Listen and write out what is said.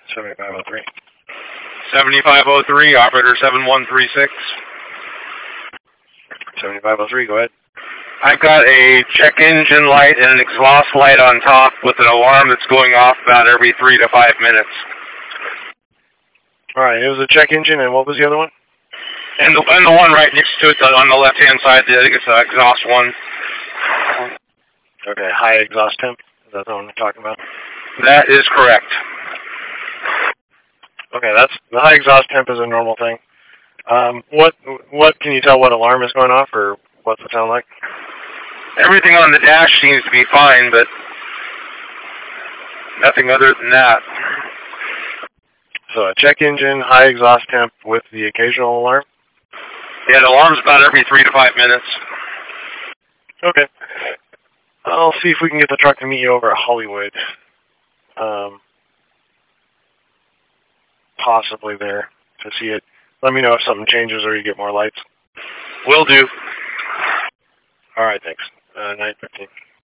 7503. 7503, operator 7136. 7503, go ahead. I've got a check engine light and an exhaust light on top with an alarm that's going off about every 3 to 5 minutes. All right, it was a check engine, and what was the other one? And the one right next to it on the left-hand side, I think it's the exhaust one. Okay, high exhaust temp. Is that the one we're talking about? That is correct. Okay, that's the high exhaust temp is a normal thing. What can you tell what alarm is going off, or what's it sound like? Everything on the dash seems to be fine, but nothing other than that. So a check engine, high exhaust temp with the occasional alarm? Yeah, the alarm's about every 3 to 5 minutes. Okay. I'll see if we can get the truck to meet you over at Hollywood. Possibly there to see it. Let me know if something changes or you get more lights. Will do. All right, thanks. 9:15.